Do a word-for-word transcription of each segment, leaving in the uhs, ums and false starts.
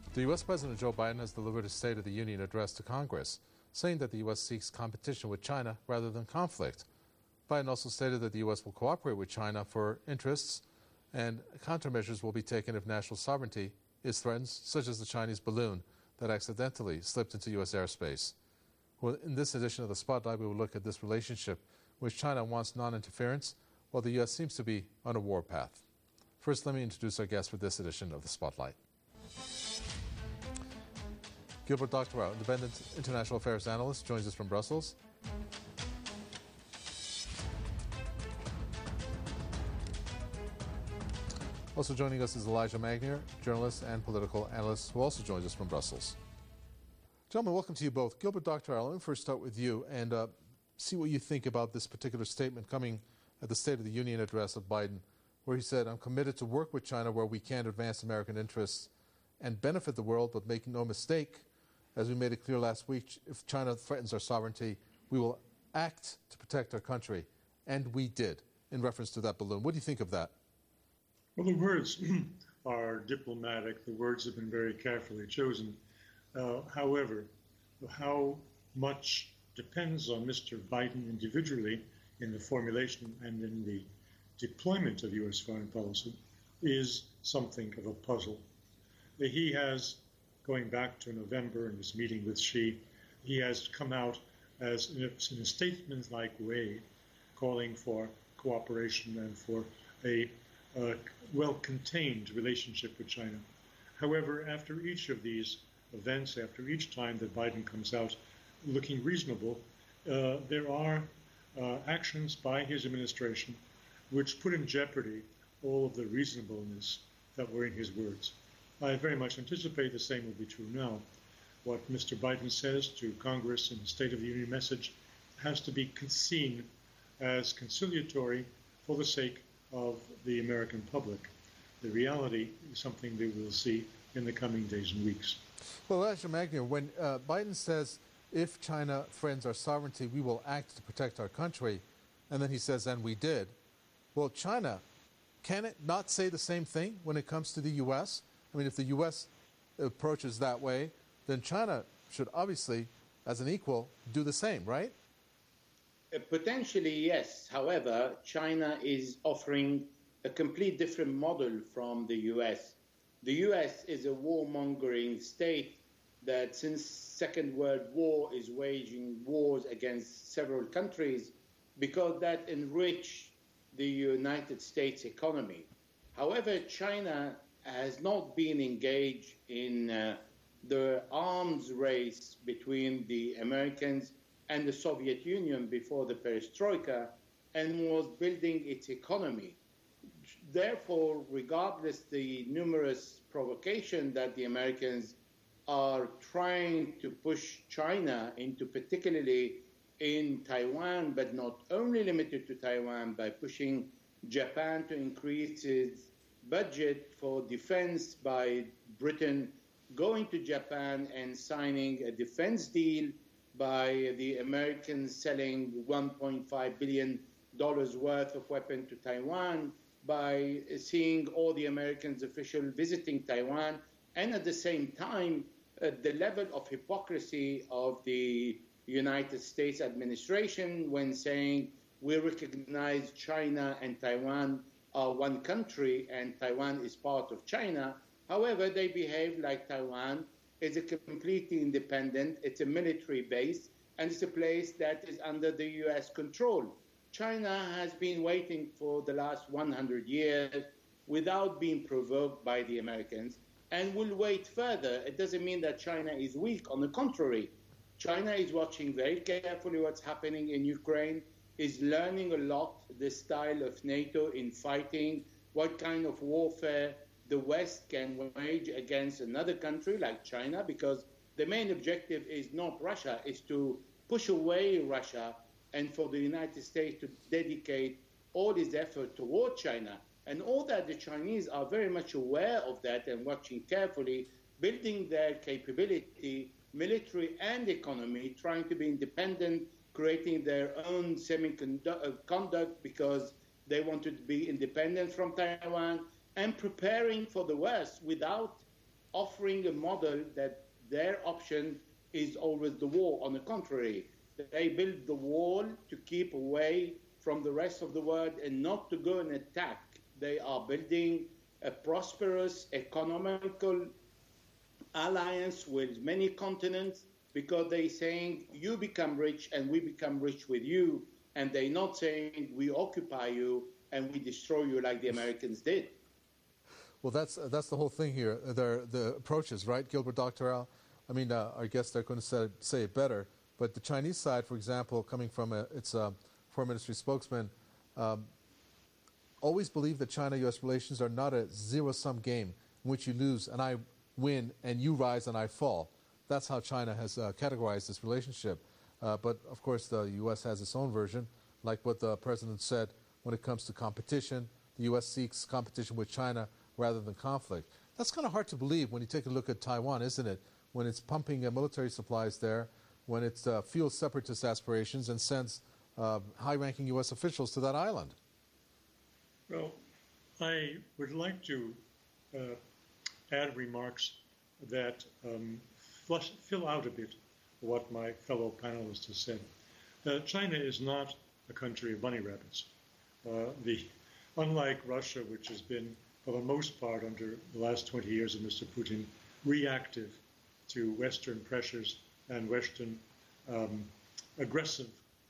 The U S. President Joe Biden has delivered a State of the Union address to Congress, saying that the U S seeks competition with China rather than conflict. Biden also stated that the U S will cooperate with China for interests, and countermeasures will be taken if national sovereignty is threatened, such as the Chinese balloon that accidentally slipped into U S airspace. Well, in this edition of the Spotlight, we will look at this relationship, which China wants non-interference, while the U S seems to be on a war path. First, let me introduce our guest for this edition of the Spotlight. Gilbert Doctorow, independent international affairs analyst, joins us from Brussels. Also joining us is Elijah Magnier, journalist and political analyst, who also joins us from Brussels. Gentlemen, welcome to you both. Gilbert Doctorow, let me first start with you and uh, see what you think about this particular statement coming at the State of the Union address of Biden, where he said, "I'm committed to work with China where we can advance American interests and benefit the world, but make no mistake, as we made it clear last week, if China threatens our sovereignty, we will act to protect our country." And we did, in reference to that balloon. What do you think of that? Well, the words are diplomatic. The words have been very carefully chosen. Uh, however, how much depends on Mister Biden individually in the formulation and in the deployment of U S foreign policy is something of a puzzle. He has, going back to November and his meeting with Xi, he has come out as in a, in a statement-like way, calling for cooperation and for a uh, well-contained relationship with China. However, after each of these events, after each time that Biden comes out looking reasonable, uh, there are uh, actions by his administration which put in jeopardy all of the reasonableness that were in his words. I very much anticipate the same will be true now. What Mister Biden says to Congress in the State of the Union message has to be seen as conciliatory for the sake of the American public. The reality is something that we'll see in the coming days and weeks. Well, Elijah Magnier, when uh, Biden says, if China threatens our sovereignty, we will act to protect our country, and then he says, and we did. Well, China, can it not say the same thing when it comes to the U S? I mean, if the U S approaches that way, then China should obviously, as an equal, do the same, right? Uh, potentially, yes. However, China is offering a complete different model from the U S. The U S is a warmongering state that since Second World War is waging wars against several countries because that enrich the United States economy. However, China has not been engaged in uh, the arms race between the Americans and the Soviet Union before the perestroika and was building its economy. Therefore, regardless the numerous provocations that the Americans are trying to push China into, particularly in Taiwan, but not only limited to Taiwan, by pushing Japan to increase its budget for defense by Britain going to Japan and signing a defense deal by the Americans selling one point five billion dollars worth of weapons to Taiwan, by seeing all the Americans officials visiting Taiwan, and at the same time, uh, the level of hypocrisy of the United States administration when saying we recognize China and Taiwan are one country and Taiwan is part of China. However, they behave like Taiwan is a completely independent, it's a military base, and it's a place that is under the U S control. China has been waiting for the last one hundred years without being provoked by the Americans and will wait further. It doesn't mean that China is weak. On the contrary, China is watching very carefully what's happening in Ukraine, is learning a lot the style of NATO in fighting, what kind of warfare the West can wage against another country like China, because the main objective is not Russia, is to push away Russia and for the United States to dedicate all its effort toward China. And all that the Chinese are very much aware of that and watching carefully, building their capability, military and economy, trying to be independent, creating their own semiconductor because they wanted to be independent from Taiwan, and preparing for the West without offering a model that their option is always the war. On the contrary, they build the wall to keep away from the rest of the world and not to go and attack. They are building a prosperous economical alliance with many continents because they're saying you become rich and we become rich with you, and they're not saying we occupy you and we destroy you like the Americans did. Well, that's uh, that's the whole thing here. They're, the approaches, right, Gilbert Doctorow? I mean, uh, I guess they're going to say, say it better. But the Chinese side, for example, coming from a, its uh, foreign ministry spokesman, um, always believe that China-U S relations are not a zero-sum game in which you lose and I win and you rise and I fall. That's how China has uh, categorized this relationship. Uh, but, of course, the U S has its own version, like what the president said when it comes to competition. The U S seeks competition with China rather than conflict. That's kind of hard to believe when you take a look at Taiwan, isn't it? When it's pumping uh, military supplies there, when it uh, fuels separatist aspirations and sends uh, high-ranking U S officials to that island. Well, I would like to uh, add remarks that um, flush, fill out a bit what my fellow panelists have said. Uh, China is not a country of bunny rabbits. Uh, the, unlike Russia, which has been, for the most part, under the last twenty years of Mister Putin, reactive to Western pressures and Western um, aggressive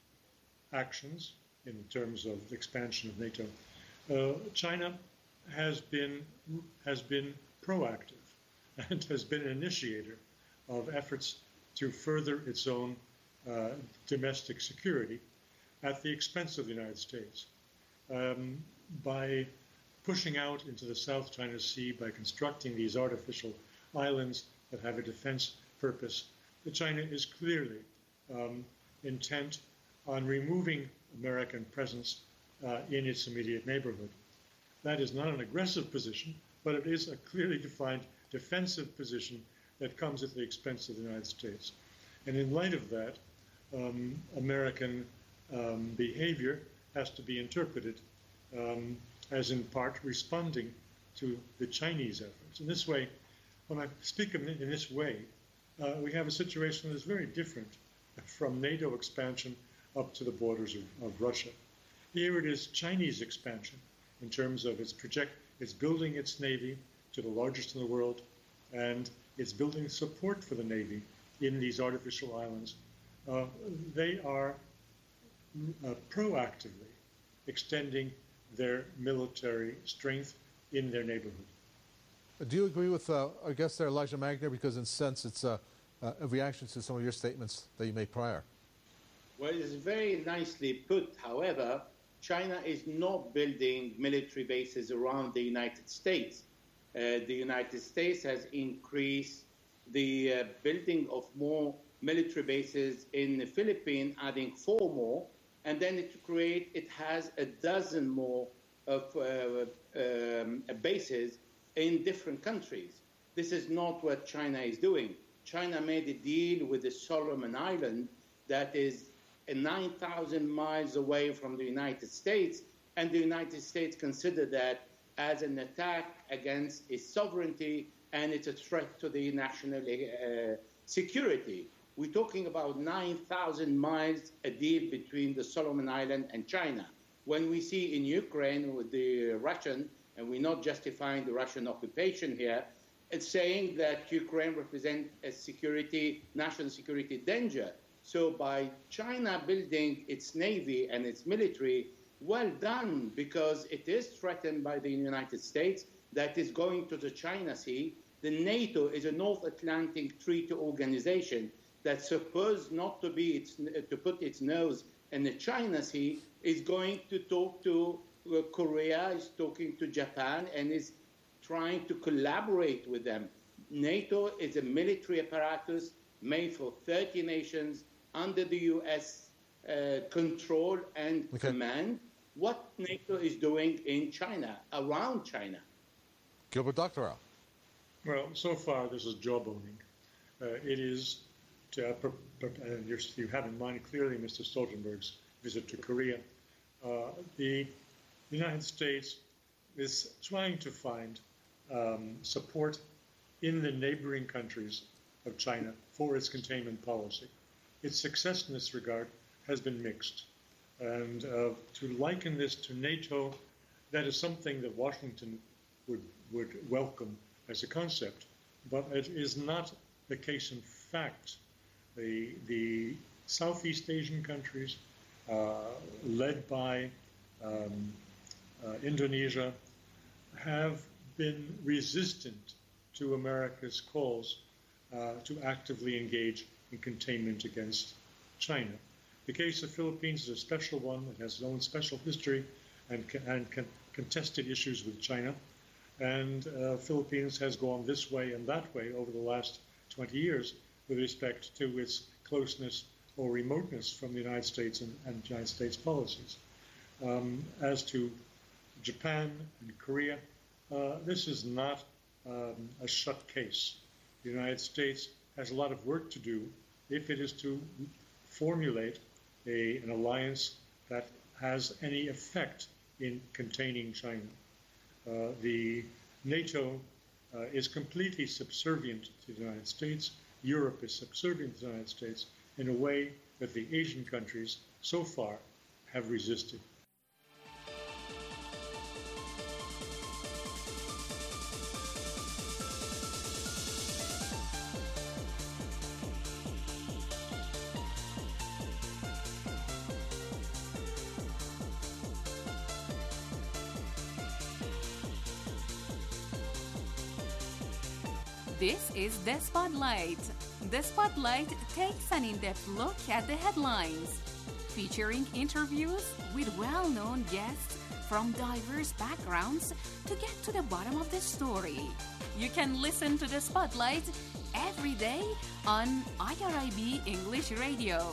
actions in terms of expansion of NATO, uh, China has been has been proactive and has been an initiator of efforts to further its own uh, domestic security at the expense of the United States. Um, by pushing out into the South China Sea, by constructing these artificial islands that have a defense purpose, China is clearly um, intent on removing American presence uh, in its immediate neighborhood. That is not an aggressive position, but it is a clearly defined defensive position that comes at the expense of the United States. And in light of that, um, American um, behavior has to be interpreted um, as in part responding to the Chinese efforts. In this way, when I speak of it in this way, uh, we have a situation that is very different from NATO expansion up to the borders of, of Russia. Here it is Chinese expansion in terms of its project, it's building its Navy to the largest in the world, and it's building support for the Navy in these artificial islands. Uh, they are uh, proactively extending their military strength in their neighborhood. Do you agree with uh, our guest there, Elijah Magnier, because in a sense it's uh, uh, a reaction to some of your statements that you made prior? Well, it's very nicely put. However, China is not building military bases around the United States. Uh, the United States has increased the uh, building of more military bases in the Philippines, adding four more, and then it create it has a dozen more of uh, um, bases in different countries. This is not what China is doing. China made a deal with the Solomon Island that is nine thousand miles away from the United States, and the United States consider that as an attack against its sovereignty, and it's a threat to the national uh, security. We're talking about nine thousand miles a deal between the Solomon Island and China. When we see in Ukraine with the Russian, and we're not justifying the Russian occupation here, it's saying that Ukraine represents a security, national security danger. So by China building its navy and its military, well done, because it is threatened by the United States that is going to the China Sea. The NATO is a North Atlantic Treaty Organization that's supposed not to be its, to put its nose in the China Sea, is going to talk to uh, Korea, is talking to Japan, and is trying to collaborate with them. NATO is a military apparatus made for thirty nations under the U S uh, control and okay. command. What NATO is doing in China, around China. Gilbert Doctorow. Well, so far this is jawboning. Uh, it is, to, uh, per, per, uh, you have in mind clearly Mister Stoltenberg's visit to Korea. Uh, the United States is trying to find um, support in the neighboring countries of China for its containment policy. Its success in this regard has been mixed. And uh, to liken this to NATO, that is something that Washington would, would welcome as a concept, but it is not the case in fact. The, the Southeast Asian countries, uh, led by um, uh, Indonesia, have been resistant to America's calls uh, to actively engage in containment against China. The case of Philippines is a special one. It has its own special history and, and con contested issues with China. And uh, Philippines has gone this way and that way over the last twenty years with respect to its closeness or remoteness from the United States and, and United States policies. Um, as to Japan and Korea, uh, this is not um, a shut case. The United States has a lot of work to do if it is to formulate a, an alliance that has any effect in containing China. Uh, the NATO uh, is completely subservient to the United States. Europe is subservient to the United States in a way that the Asian countries so far have resisted. This is The Spotlight. The Spotlight takes an in-depth look at the headlines, featuring interviews with well-known guests from diverse backgrounds to get to the bottom of the story. You can listen to The Spotlight every day on I R I B English Radio.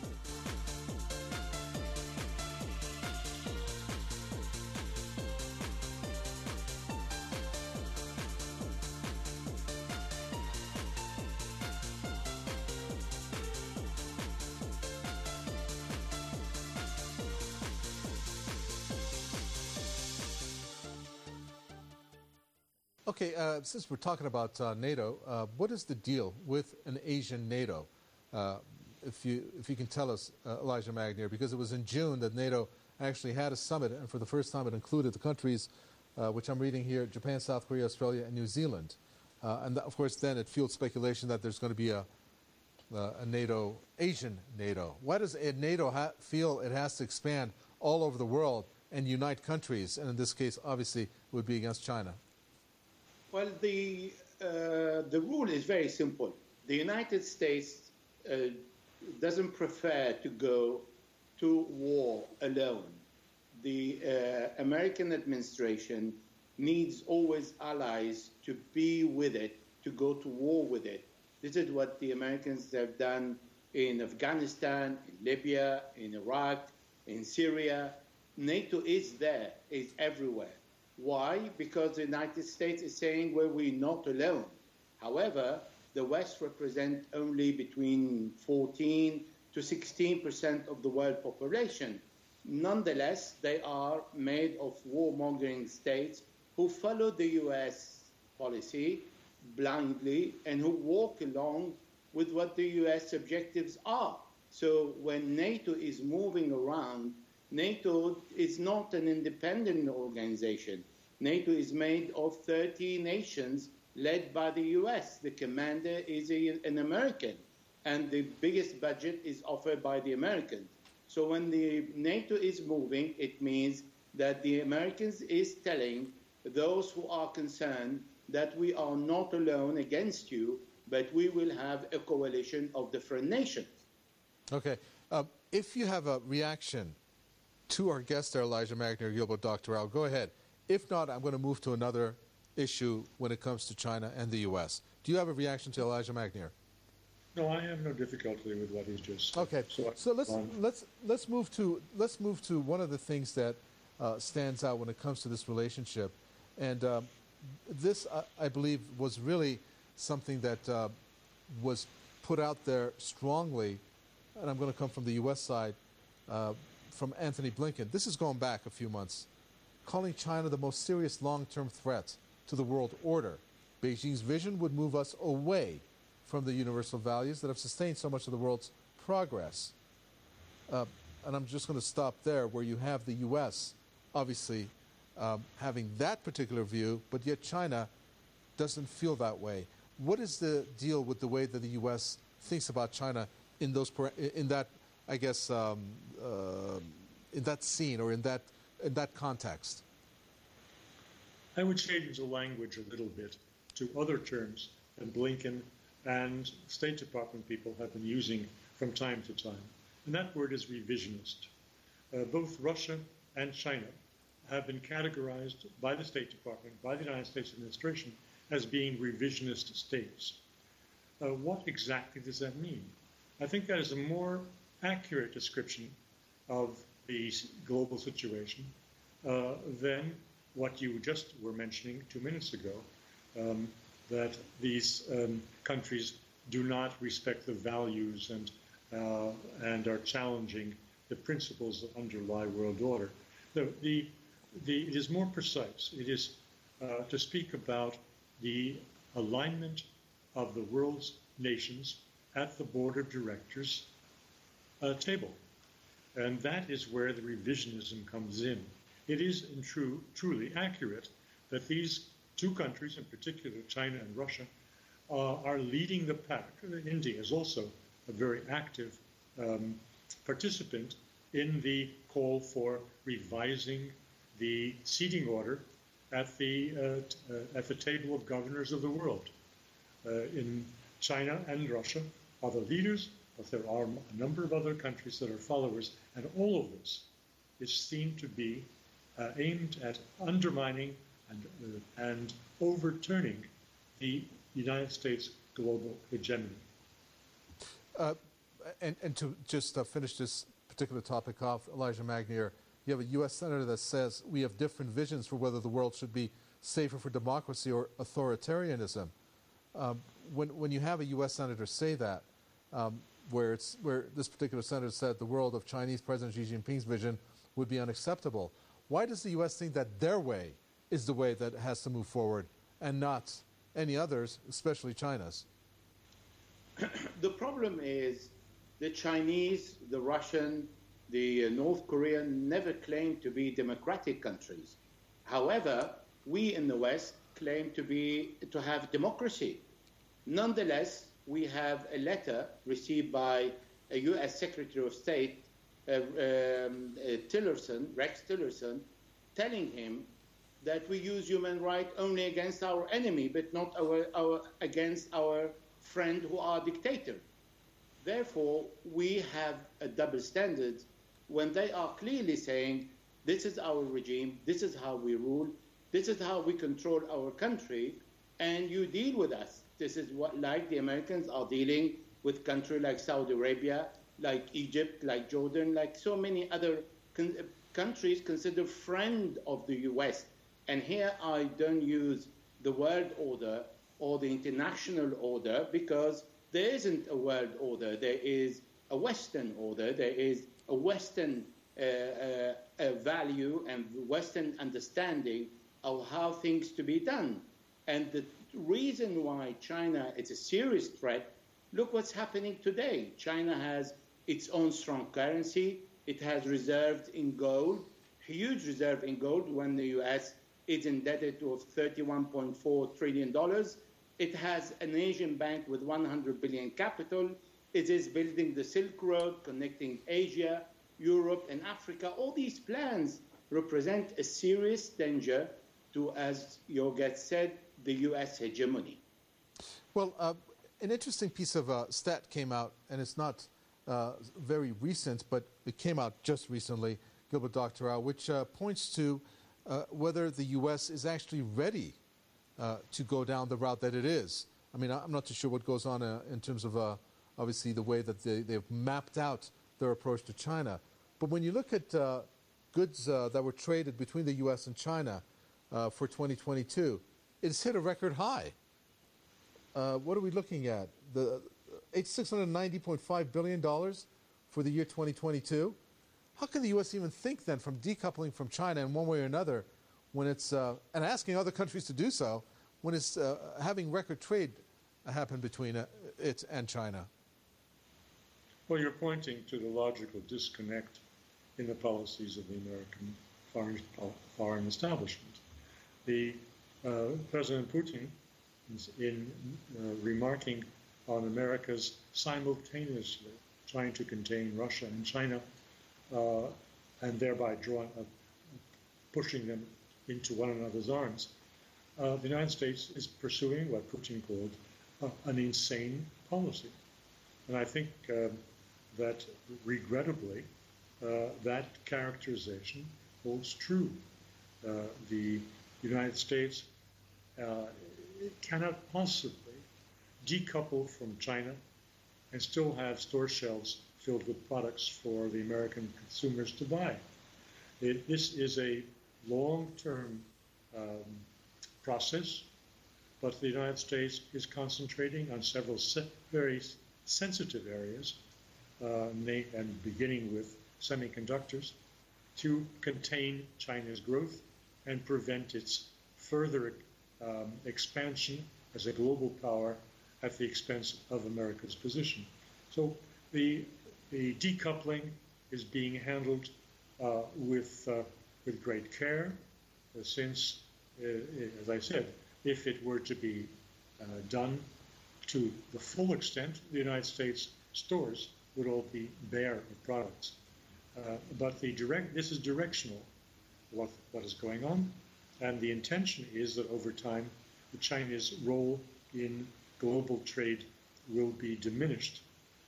Okay, uh, since we're talking about uh, NATO, uh, what is the deal with an Asian NATO? Uh, if you if you can tell us, uh, Elijah Magnier, because it was in June that NATO actually had a summit, and for the first time it included the countries, uh, which I'm reading here, Japan, South Korea, Australia, and New Zealand. Uh, and th of course then it fueled speculation that there's going to be a, uh, a NATO, Asian NATO. Why does a NATO ha feel it has to expand all over the world and unite countries, and in this case obviously it would be against China? Well, the, uh, the rule is very simple. The United States uh, doesn't prefer to go to war alone. The uh, American administration needs always allies to be with it, to go to war with it. This is what the Americans have done in Afghanistan, in Libya, in Iraq, in Syria. NATO is there, is everywhere. Why? Because the United States is saying, well, we're not alone. However, the West represents only between fourteen to sixteen percent of the world population. Nonetheless, they are made of warmongering states who follow the U S policy blindly and who walk along with what the U S objectives are. So when NATO is moving around, NATO is not an independent organization. NATO is made of thirty nations led by the U S. The commander is a, an American, and the biggest budget is offered by the Americans. So when the NATO is moving, it means that the Americans is telling those who are concerned that we are not alone against you, but we will have a coalition of different nations. Okay. Uh, if you have a reaction to our guest there, Elijah Magnier, Gilbert Doctorow, go ahead. If not, I'm going to move to another issue when it comes to China and the U S. Do you have a reaction to Elijah Magnier? No, I have no difficulty with what he's just said. Okay, so, so let's let's let's move to let's move to one of the things that uh, stands out when it comes to this relationship, and um, this uh, I believe was really something that uh, was put out there strongly, and I'm going to come from the U S side, uh, from Anthony Blinken. This is going back a few months, calling China the most serious long-term threat to the world order. Beijing's vision would move us away from the universal values that have sustained so much of the world's progress. Uh, and I'm just going to stop there, where you have the U S obviously um, having that particular view, but yet China doesn't feel that way. What is the deal with the way that the U S thinks about China in those in that I guess um, uh, in that scene or in that in that context? I would change the language a little bit to other terms that Blinken and State Department people have been using from time to time, and that word is revisionist. Uh, both Russia and China have been categorized by the State Department, by the United States administration, as being revisionist states. Uh, what exactly does that mean? I think that is a more accurate description of the global situation uh, than what you just were mentioning two minutes ago, um, that these um, countries do not respect the values and, uh, and are challenging the principles that underlie world order. The, the, the, it is more precise. It is uh, to speak about the alignment of the world's nations at the board of directors uh, table. And that is where the revisionism comes in. It is in true, truly accurate that these two countries, in particular China and Russia, uh, are leading the pack. India is also a very active um, participant in the call for revising the seating order at the, uh, uh, at the table of governors of the world. Uh, in China and Russia are the leaders, but there are a number of other countries that are followers, and all of this is seen to be uh, aimed at undermining and, uh, and overturning the United States global hegemony. Uh, and, and to just uh, finish this particular topic off, Elijah Magnier, you have a U S senator that says we have different visions for whether the world should be safer for democracy or authoritarianism. Um, when, when you have a U S senator say that, um, where, it's, where this particular senator said the world of Chinese President Xi Jinping's vision would be unacceptable, why does the U S think that their way is the way that has to move forward and not any others, especially China's? The problem is the Chinese, the Russian, the uh, North Korean never claimed to be democratic countries. However, we in the West claim to be to have democracy. Nonetheless, we have a letter received by a U S Secretary of State, uh, um, uh, Tillerson, Rex Tillerson, telling him that we use human rights only against our enemy, but not our, our, against our friend who are dictator. Therefore, we have a double standard when they are clearly saying, this is our regime, this is how we rule, this is how we control our country, and you deal with us. This is what, like the Americans are dealing with countries like Saudi Arabia, like Egypt, like Jordan, like so many other con- countries considered friend of the U S. And here I don't use the world order or the international order because there isn't a world order. There is a Western order. There is a Western uh, uh, uh, value and Western understanding of how things to be done. And the reason why China is a serious threat, look what's happening today. China has its own strong currency. It has reserved in gold, huge reserve in gold when the U S is indebted to thirty-one point four trillion dollars. It has an Asian bank with one hundred billion capital. It is building the Silk Road, connecting Asia, Europe, and Africa. All these plans represent a serious danger to, as your guest said, the U S hegemony. Well, uh, an interesting piece of uh, stat came out, and it's not uh, very recent, but it came out just recently, Gilbert Doctorow, which uh, points to uh, whether the U S is actually ready uh, to go down the route that it is. I mean, I'm not too sure what goes on uh, in terms of, uh, obviously, the way that they, they've mapped out their approach to China. But when you look at uh, goods uh, that were traded between the U S and China uh, for twenty twenty-two, it's hit a record high. Uh, what are we looking at? The six hundred ninety point five billion dollars for the year twenty twenty-two. How can the U S even think then from decoupling from China in one way or another when it's, uh, and asking other countries to do so, when it's uh, having record trade happen between uh, it and China? Well, you're pointing to the logical disconnect in the policies of the American foreign, foreign establishment. The uh, President Putin, in uh, remarking on America's simultaneously trying to contain Russia and China, uh, and thereby drawing, uh, pushing them into one another's arms, uh, the United States is pursuing what Putin called uh, an insane policy. And I think uh, that, regrettably, uh, that characterization holds true. Uh, the United States uh, cannot possibly decouple from China and still have store shelves filled with products for the American consumers to buy. It, this is a long-term um, process, but the United States is concentrating on several se- very sensitive areas, uh, and beginning with semiconductors, to contain China's growth and prevent its further um, expansion as a global power at the expense of America's position. So the, the decoupling is being handled uh, with, uh, with great care, uh, since, uh, as I said, if it were to be uh, done to the full extent, the United States stores would all be bare of products. Uh, but the direct, this is directional, what, what is going on, and the intention is that over time, the Chinese role in global trade will be diminished.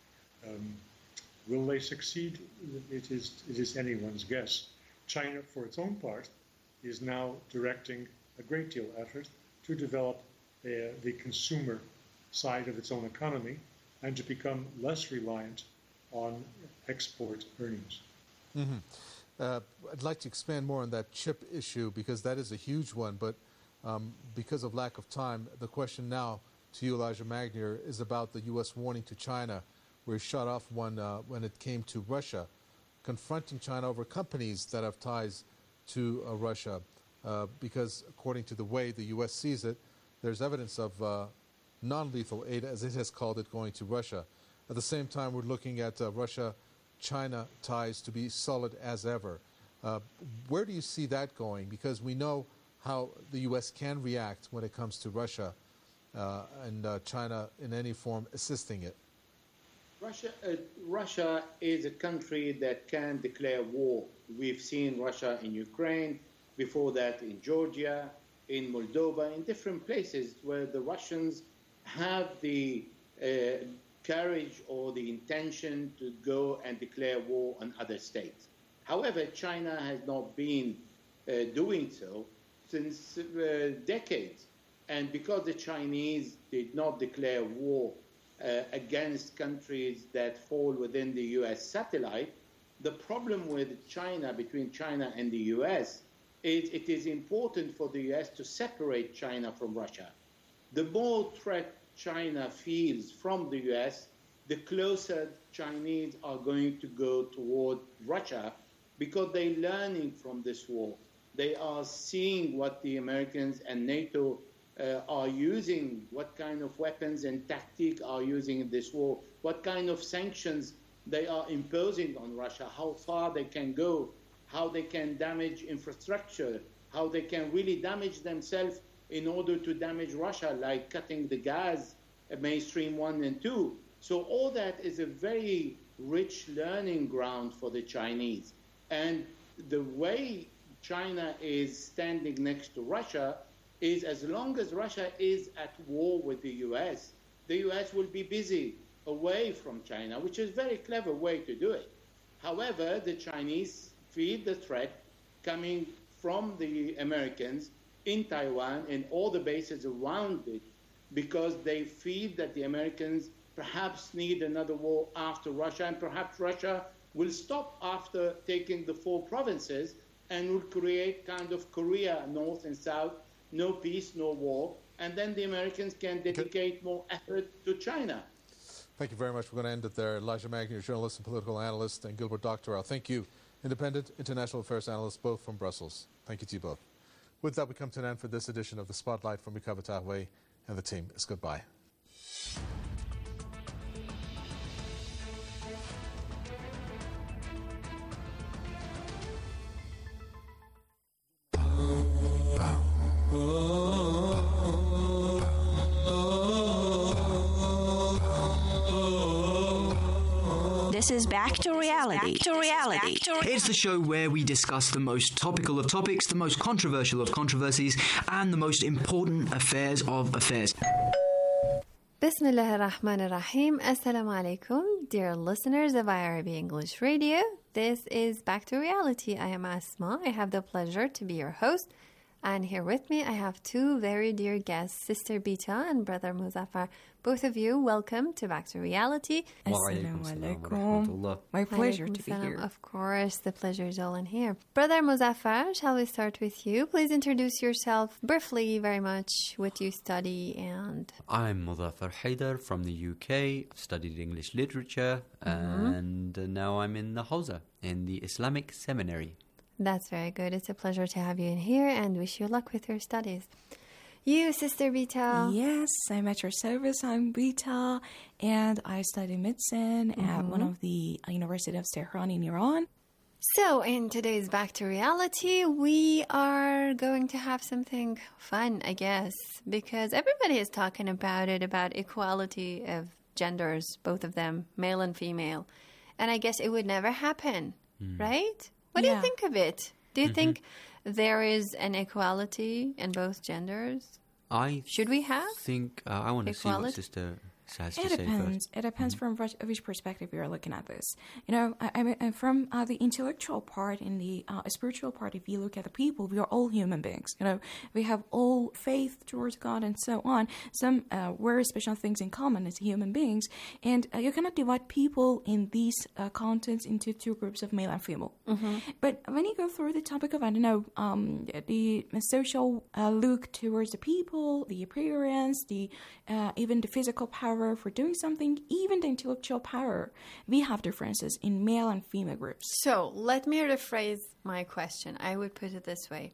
Um, will they succeed? It is, it is anyone's guess. China, for its own part, is now directing a great deal of effort to develop uh, the consumer side of its own economy and to become less reliant on export earnings. Mm-hmm. Uh, I'd like to expand more on that chip issue because that is a huge one, but um, because of lack of time, the question now to you, Elijah Magnier, is about the U S warning to China, where he shut off one uh, when it came to Russia, confronting China over companies that have ties to uh, Russia, uh, because according to the way the U S sees it, there's evidence of uh, non-lethal aid, as it has called it, going to Russia. At the same time, we're looking at uh, Russia-China ties to be solid as ever. Uh, where do you see that going? Because we know how the U S can react when it comes to Russia uh, and uh, China in any form assisting it. Russia, uh, Russia is a country that can declare war. We've seen Russia in Ukraine, before that in Georgia, in Moldova, in different places where the Russians have the uh, courage or the intention to go and declare war on other states. However, China has not been uh, doing so since uh, decades. And because the Chinese did not declare war uh, against countries that fall within the U S satellite, the problem with China, between China and the U S, is it is important for the U S to separate China from Russia. The more threat China feels from the U S, the closer Chinese are going to go toward Russia because they're learning from this war. They are seeing what the Americans and NATO uh, are using, what kind of weapons and tactics are using in this war, what kind of sanctions they are imposing on Russia, how far they can go, how they can damage infrastructure, how they can really damage themselves in order to damage Russia, like cutting the gas at mainstream one and two. So all that is a very rich learning ground for the Chinese. And the way China is standing next to Russia is, as long as Russia is at war with the U S, the U S will be busy away from China, which is a very clever way to do it. However, the Chinese feel the threat coming from the Americans in Taiwan and all the bases around it, because they feel that the Americans perhaps need another war after Russia, and perhaps Russia will stop after taking the four provinces and will create kind of Korea, north and south, no peace, no war, and then the Americans can dedicate more effort to China. Thank you very much. We're going to end it there. Elijah Magnier, journalist and political analyst, and Gilbert Doctorow. Thank you, independent international affairs analysts, both from Brussels. Thank you to you both. With that, we come to an end for this edition of The Spotlight from Recover Tahway and the team. It's goodbye. This is Back to Reality. Back to Reality. It's the show where we discuss the most topical of topics, the most controversial of controversies, and the most important affairs of affairs. Bismillah ar-Rahman ar-Rahim. Assalamu alaikum, dear listeners of I R B English Radio. This is Back to Reality. I am Asma. I have the pleasure to be your host. And here with me, I have two very dear guests, Sister Bita and Brother Muzaffar. Both of you, welcome to Back to Reality. Assalamu alaikum. My pleasure to be here. Of course, the pleasure is all in here. Brother Muzaffar, shall we start with you? Please introduce yourself briefly, very much, what you study and... I'm Muzaffar Haidar from the U K. I've studied English literature, mm-hmm. and uh, now I'm in the Hawza, in the Islamic Seminary. That's very good. It's a pleasure to have you in here and wish you luck with your studies. You, Sister Bita. Yes, I'm at your service. I'm Bita, and I study medicine mm-hmm. at one of the University of Tehran in Iran. So, in today's Back to Reality, we are going to have something fun, I guess, because everybody is talking about it, about equality of genders, both of them, male and female. And I guess it would never happen, mm. right? What yeah. do you think of it? Do you mm-hmm. think there is an equality in both genders? I Should we have? think, uh, I want to see what Sister has to it say depends. first. It depends mm-hmm. from which perspective you're looking at this. You know, I, I mean, from uh, the intellectual part and the uh, spiritual part, if you look at the people, we are all human beings. You know, we have all faith towards God and so on. Some uh, very special things in common as human beings. And uh, you cannot divide people in these uh, contents into two groups of male and female. Mm-hmm. But when you go through the topic of, I don't know, um, the social uh, look towards the people, the appearance, the uh, even the physical power for doing something, even the intellectual power, we have differences in male and female groups. So let me rephrase my question. I would put it this way.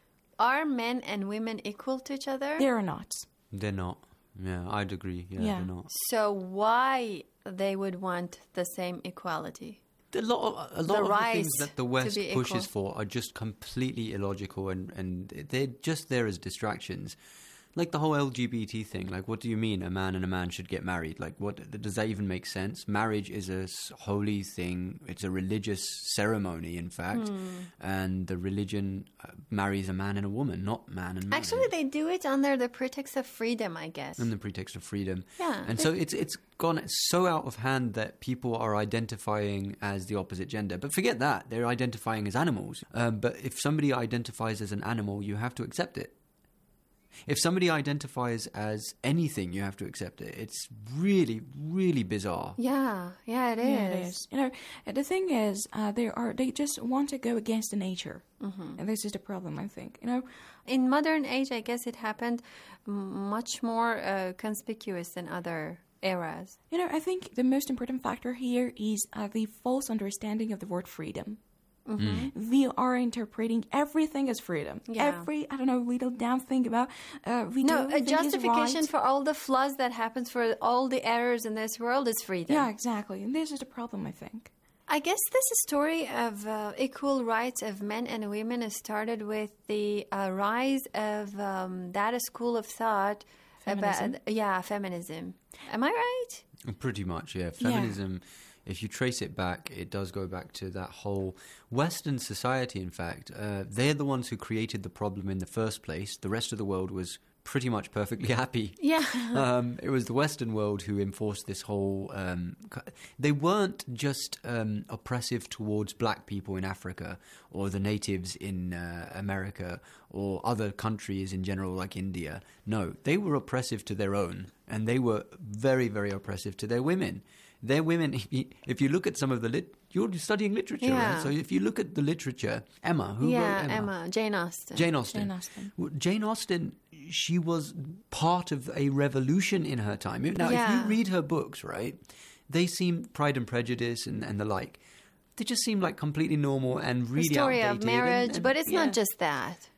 Are men and women equal to each other? They are not. They're not. Yeah, I'd agree. Yeah, yeah. they're not. So why they would want the same equality? A lot of, a lot the of the things that the West pushes for are just completely illogical, and, and they're just there as distractions. Like the whole L G B T thing, like what do you mean a man and a man should get married? Like what does that even make sense? Marriage is a holy thing. It's a religious ceremony, in fact. Mm. And the religion marries a man and a woman, not man and man. Actually, they do it under the pretext of freedom, I guess. Under the pretext of freedom. Yeah. And so it's it's gone so out of hand that people are identifying as the opposite gender. But forget that. They're identifying as animals. Um, but if somebody identifies as an animal, you have to accept it. If somebody identifies as anything, you have to accept it. It's really, really bizarre. Yeah, yeah, it is. Yeah, it is. You know, the thing is, uh, they are they just want to go against the nature, mm-hmm. and this is the problem. I think. You know, in modern age, I guess it happened much more uh, conspicuous than other eras. You know, I think the most important factor here is uh, the false understanding of the word freedom. Mm-hmm. We are interpreting everything as freedom. Yeah. Every, I don't know, little damn thing about uh, we no, do a justification for all the flaws that happens, for all the errors in this world is freedom. Yeah, exactly. And this is the problem, I think. I guess this story of uh, equal rights of men and women started with the uh, rise of um, that school of thought feminism. about, yeah, feminism. Am I right? Pretty much, yeah. Feminism... Yeah. If you trace it back, it does go back to that whole Western society, in fact. Uh, they're the ones who created the problem in the first place. The rest of the world was pretty much perfectly happy. Yeah. um, it was the Western world who enforced this whole... Um, they weren't just um, oppressive towards black people in Africa or the natives in uh, America or other countries in general like India. No, they were oppressive to their own, and they were very, very oppressive to their women. Their women, if you look at some of the lit, you're studying literature, yeah. right? So if you look at the literature, Emma, who yeah, wrote Emma? Emma, Jane Austen. Jane Austen. Jane Austen. Jane Austen, she was part of a revolution in her time. Now, yeah. if you read her books, right, they seem Pride and Prejudice and, and the like. They just seem like completely normal and really the story outdated. of marriage, and, and, but it's yeah. not just that.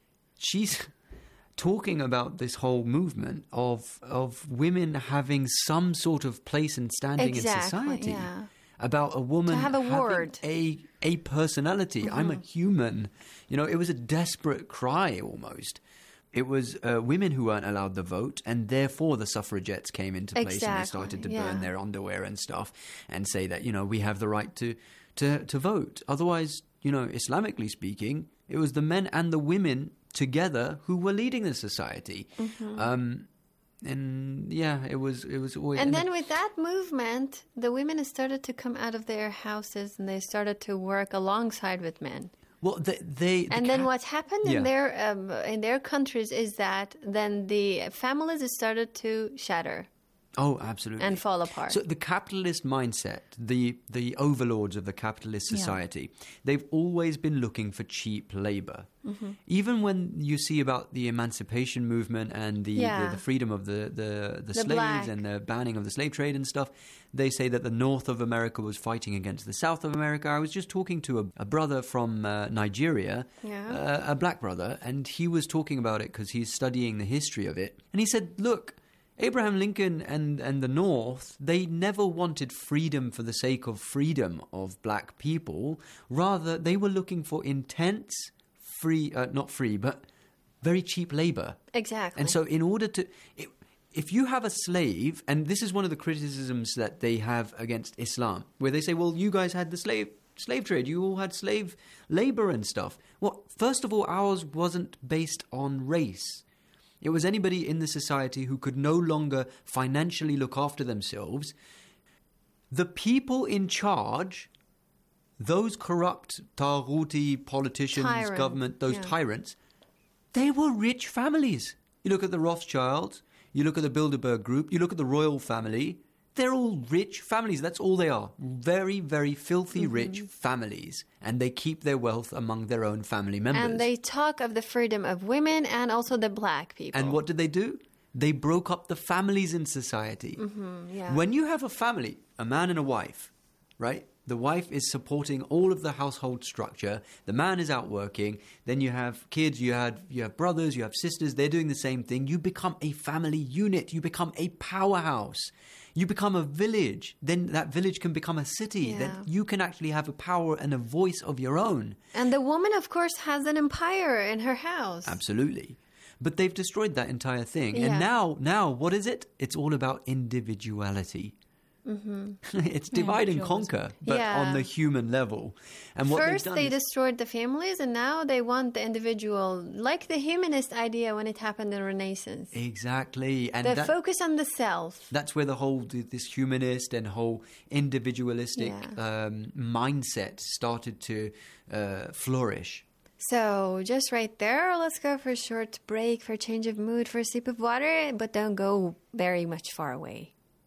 she's talking about this whole movement of of women having some sort of place and standing exactly, in society. Yeah. About a woman to have a having word. a a personality. Mm-hmm. I'm a human. You know, it was a desperate cry almost. It was uh, women who weren't allowed the vote, and therefore the suffragettes came into place exactly, and they started to yeah. burn their underwear and stuff and say that, you know, we have the right to, to, to vote. Otherwise, you know, Islamically speaking, it was the men and the women together who were leading the society. Mm-hmm. Um, and yeah, it was it was always. And, and then it, with that movement, the women started to come out of their houses and they started to work alongside with men. Well, they, they and the then cat- what happened yeah. in their um, in their countries is that then the families started to shatter. Oh, absolutely. And fall apart. So the capitalist mindset, the the overlords of the capitalist society, yeah. they've always been looking for cheap labor. Mm-hmm. Even when you see about the emancipation movement and the, yeah. the, the freedom of the, the, the, the slaves black. and the banning of the slave trade and stuff, they say that the north of America was fighting against the south of America. I was just talking to a, a brother from uh, Nigeria, yeah. uh, a black brother, and he was talking about it because he's studying the history of it. And he said, look, Abraham Lincoln and, and the North, they never wanted freedom for the sake of freedom of black people. Rather, they were looking for intense, free, uh, not free, but very cheap labor. Exactly. And so in order to... It, if you have a slave, and this is one of the criticisms that they have against Islam, where they say, well, you guys had the slave slave trade, you all had slave labor and stuff. Well, first of all, ours wasn't based on race. It was anybody in the society who could no longer financially look after themselves. The people in charge, those corrupt Taghuti politicians, Tyrant. government, those yeah. tyrants, they were rich families. You look at the Rothschilds, you look at the Bilderberg Group, you look at the royal family, they're all rich families. That's all they are. Very, very filthy mm-hmm. rich families. And they keep their wealth among their own family members. And they talk of the freedom of women and also the black people. And what did they do? They broke up the families in society. Mm-hmm, yeah. When you have a family, a man and a wife, right? The wife is supporting all of the household structure. The man is out working. Then you have kids, you have, you have brothers, you have sisters. They're doing the same thing. You become a family unit. You become a powerhouse. You become a village. Then that village can become a city. Yeah. Then you can actually have a power and a voice of your own. And the woman, of course, has an empire in her house. Absolutely. But they've destroyed that entire thing. Yeah. And now, now, what is it? It's all about individuality. Mm-hmm. It's divide and conquer, but yeah. on the human level. And what First, they've done they is, destroyed the families, and now they want the individual, like the humanist idea when it happened in Renaissance. Exactly. And the that, focus on the self. That's where the whole, this humanist and whole individualistic yeah. um, mindset started to uh, flourish. So, just right there, let's go for a short break, for a change of mood, for a sip of water, but don't go very much far away.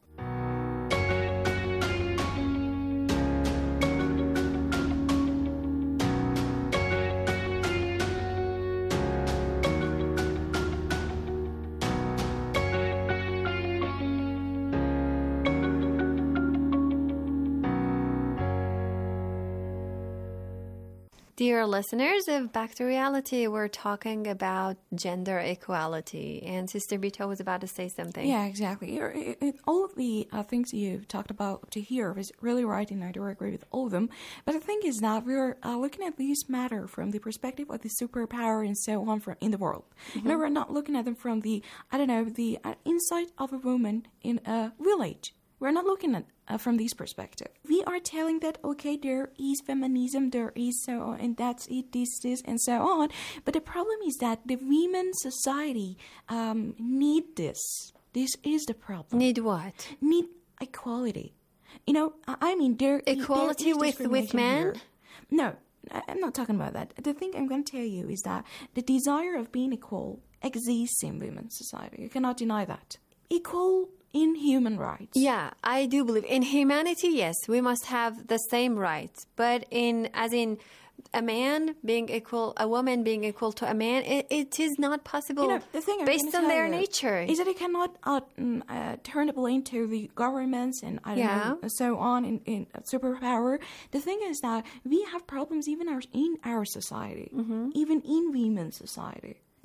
Dear listeners of Back to Reality, we're talking about gender equality, and Sister Bito was about to say something. Yeah, exactly. It, it, all of the uh, things you've talked about up to here is really right, and I do agree with all of them. But the thing is that we're uh, looking at these matter from the perspective of the superpower and so on from in the world. Mm-hmm. You know, we're not looking at them from the, I don't know, the uh, insight of a woman in a village. We're not looking at uh, from this perspective. We are telling that, okay, there is feminism, there is so on, and that's it, this, this, and so on. But the problem is that the women's society um, need this. This is the problem. Need what? Need equality. You know, I mean, there equality there is with with men. Here. No, I'm not talking about that. The thing I'm going to tell you is that the desire of being equal exists in women's society. You cannot deny that. Equal in human rights. Yeah, I do believe in humanity. Yes, we must have the same rights, but in as in a man being equal, a woman being equal to a man, it, it is not possible. You know, the thing I'm based on their you nature is that it cannot uh, uh, turn the blame to the governments and I don't yeah. know so on in, in superpower. The thing is that we have problems even our, in our society, mm-hmm. even in women's society.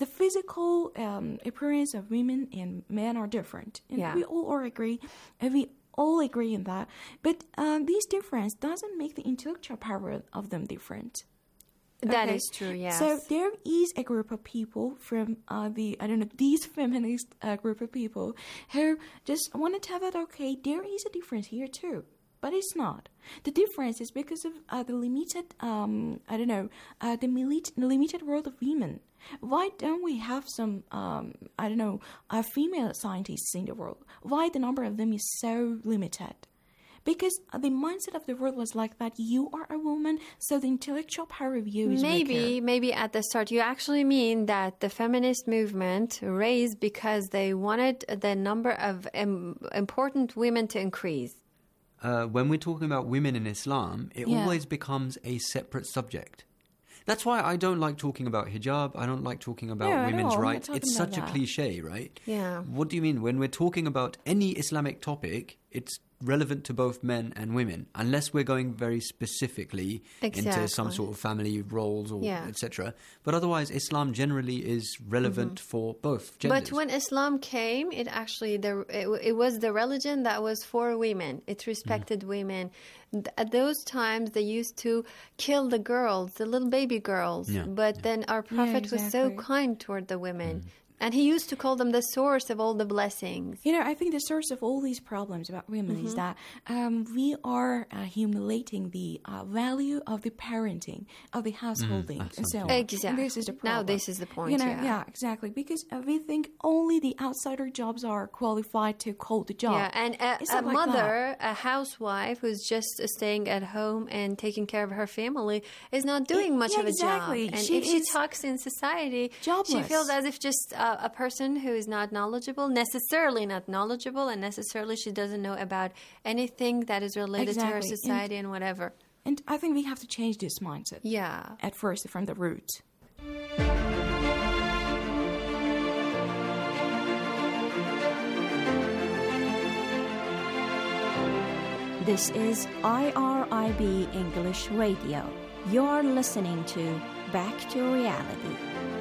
the physical um, appearance of women and men are different. And Yeah. we all are agree, and we all agree in that. But um, this difference doesn't make the intellectual power of them different. That Okay. is true, yes. So there is a group of people from uh, the, I don't know, these feminist uh, group of people who just want to tell that, okay, there is a difference here too. But it's not. The difference is because of uh, the limited, um, I don't know, uh, the milit- limited world of women. Why don't we have some, um, I don't know, uh, female scientists in the world? Why the number of them is so limited? Because the mindset of the world was like that. You are a woman, so the intellectual power of you is Maybe, weaker. maybe at the start, you actually mean that the feminist movement raised because they wanted the number of um, important women to increase. Uh, when we're talking about women in Islam, it Yeah. always becomes a separate subject. That's why I don't like talking about hijab. I don't like talking about Yeah, I women's know, I'm not rights. talking It's about such a that. cliche, right? Yeah. What do you mean? When we're talking about any Islamic topic, it's relevant to both men and women, unless we're going very specifically into some Exactly. sort of family roles or Yeah. et cetera. But otherwise, Islam generally is relevant for both genders. But when Islam came, it actually the it, it was the religion that was for women. It respected women. Th- At those times, they used to kill the girls, the little baby girls. Yeah, But then our prophet was so exactly. kind toward the women, and he used to call them the source of all the blessings. You know, I think the source of all these problems about women Mm-hmm. is that um, we are uh, humiliating the uh, value of the parenting, of the householding, and so on. Exactly. And this is the problem. Now this is the point, You know, yeah. exactly. Because uh, we think only the outsider jobs are qualified to hold the job. Yeah, and a, It's a not like that. mother, a housewife who's just staying at home and taking care of her family is not doing much yeah, of a exactly. job. And She if she is talks in society, she jobless. feels as if just uh, a person who is not knowledgeable, necessarily not knowledgeable, and necessarily she doesn't know about anything that is related to her Exactly. society and, whatever. And I think we have to change this mindset Yeah. at first from the root. This is I R I B English Radio. You're listening to Back to Reality.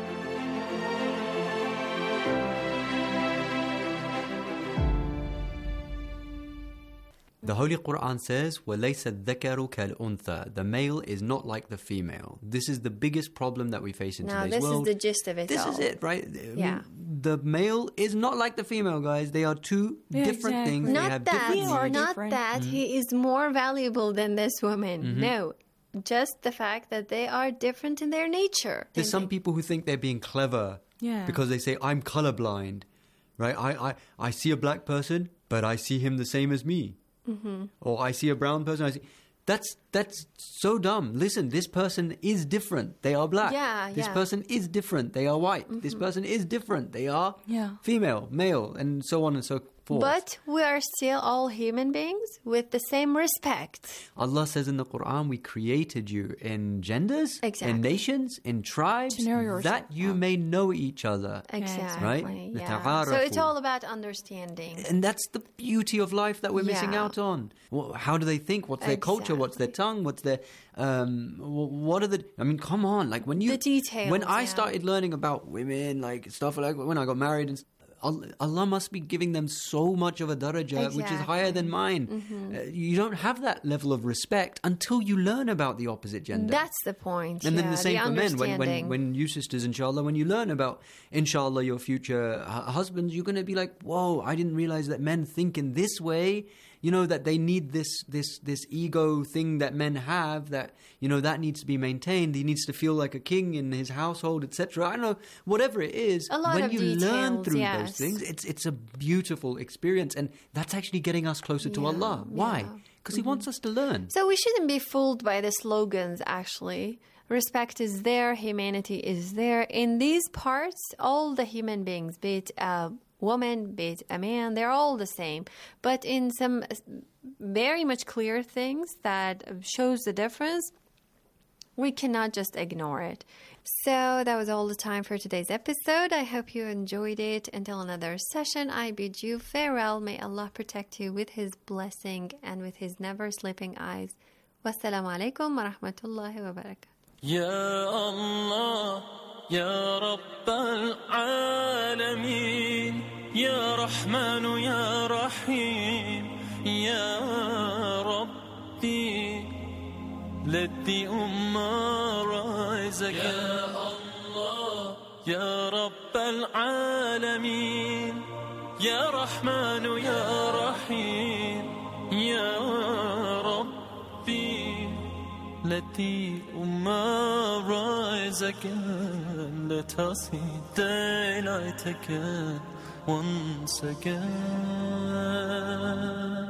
The Holy Quran says, وَلَيْسَ الذَّكَرُ كَالْأُنْثَى. The male is not like the female. This is the biggest problem that we face in Now, today's this world. is the gist of it This all. is it, right? I mean, Yeah. the male is not like the female, guys. They are two Yeah, different exactly. things. They Not have that, different We are needs. not different. that Mm-hmm. he is more valuable than this woman. No, just the fact that they are different in their nature. There's some people who think they're being clever Yeah. because they say, I'm colorblind, right? I, I, I see a black person, but I see him the same as me. Mm-hmm. Or I see a brown person, I see... That's that's so dumb. Listen, this person is different. They are black. Yeah, This yeah. person is different. They are white. This person is different. They are Yeah. female, male, and so on and so forth. But we are still all human beings with the same respect. Allah says in the Quran, we created you in genders, Exactly. in nations, in tribes, To know yourself, that you yeah. may know each other. Exactly. Right? Yeah. So it's لتعارفوا. all about understanding. And that's the beauty of life that we're missing Yeah. out on. Wha- How do they think? What's their culture? What's their Exactly. tongue? What's their um? wh- What are the? I mean, come on! Like when you The details, When I yeah. started learning about women, like stuff like when I got married, and s- Al- Allah must be giving them so much of a daraja, which is higher than mine. Mm-hmm. Uh, you don't have that level of respect until you learn about the opposite gender. That's the point. And yeah, then the same for men. When, when, understanding. when you sisters, inshallah, when you learn about, inshallah, your future hu- husbands, you're going to be like, whoa, I didn't realize that men think in this way. You know, that they need this this this ego thing that men have, that, you know, that needs to be maintained. He needs to feel like a king in his household, et cetera. I don't know, whatever it is. A lot when of you learn details, through yes. those things, it's it's a beautiful experience. And that's actually getting us closer to Yeah, Allah. Why? yeah. Because He wants us to learn. So we shouldn't be fooled by the slogans, actually. Respect is there, humanity is there. In these parts, all the human beings, be it a woman, be it a man, they're all the same. But in some very much clear things that shows the difference, we cannot just ignore it. So that was all the time for today's episode. I hope you enjoyed it. Until another session, I bid you farewell. May Allah protect you with His blessing and with His never sleeping eyes. Wassalamu alaikum wa rahmatullahi wa barakatuh. Ya Allah, Ya Rabb. رب العالمين يا رحمن يا رحيم يا ربي let the ummah rise again ya Allah ya رب العالمين يا رحمن يا رحيم يا ربي let the ummah rise again. Let us see daylight again, once again.